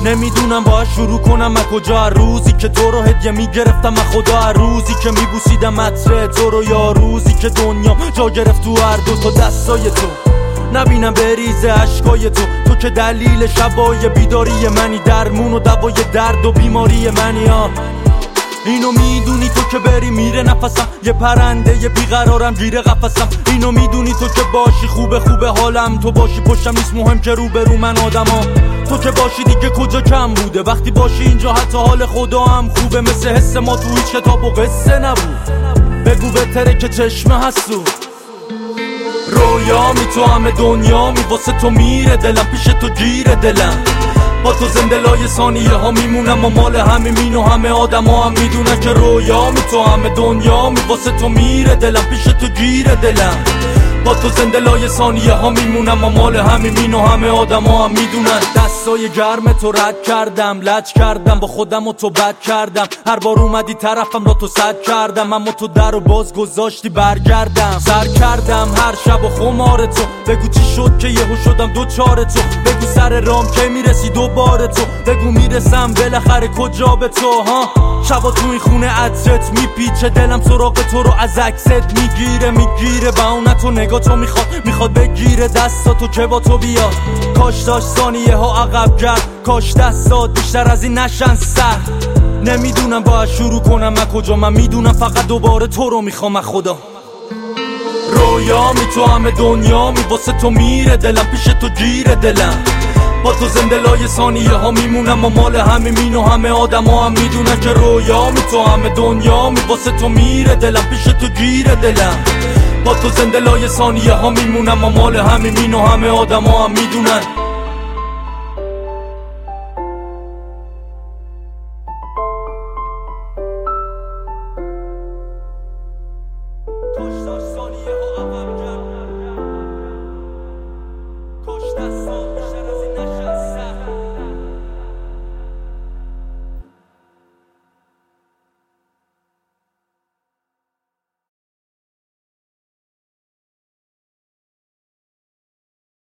نمیدونم باید شروع کنم از کجا، روزی که تو رو هدیه میگرفتم از خدا، روزی که میبوسیدم عطر تو رو، یا روزی که دنیا جا گرفت تو هر دو تا دستای تو، نبینم بریزه عشقای تو که دلیل شبای بیداری منی، درمون و دوای درد و بیماری منی. اینو میدونی تو که بری میره نفسم، یه پرنده یه بیقرارم گیره قفسم. اینو میدونی تو که باشی خوبه حالم، تو باشی پشتم نیست مهم که روبرو من آدمام. تو که باشی دیگه کجا کم بوده، وقتی باشی اینجا حتی حال خدا هم خوبه. مثل حس ما تو هیچ کتاب و قصه نبود، بگو بهتره که چشمه هستو رویا می تو همه دنیا می واسه تو میره دلم، پیش تو گیره دلم. با تو زنده لای ثانیه ها میمونم و مال همین و همه آدم ها هم میدونن که رویا می تو همه دنیا می واسه تو میره دلم، پیش تو گیره دلم. با تو زنده لای ثانیه ها میمونم و مال همین و همه آدم ها هم میدونن. دستای گرم تو رد کردم، لج کردم با خودم و تو بد کردم. هر بار اومدی طرفم را تو صد کردم، اما تو در و باز گذاشتی برگردم. سر کردم هر شب و خمار تو، بگو چی شد که یهو شدم دوچار تو. بگو سر رام که میرسی دوباره تو، بگو میرسم بالاخره کجا به تو. ها شبا تو این خونه عطرت میپیچه، دلم سراغ تو رو از عکست میگیره با اون تو نگاه تو میخواد بگیره دستاتو که با تو بیاد. کاش داشت ثانیه ها عقب گرد، کاش دستات بیشتر از این نشن سر. نمیدونم باید شروع کنم از کجا، من میدونم فقط دوباره تو رو میخوام از خدا. رویا می تو همه دنیا می واسه تو میره دلم، پیش تو گیره دلم. با تو زنده لای ثانیه ها میمونم و مال همین و همه آدم ها هم میدونن که رویا می تو همه دنیا می واسه تو میره دلم، پیش تو گیره دلم. با تو زنده لای ثانیه ها میمونم و مال همین و همه آدم ها هم میدونن.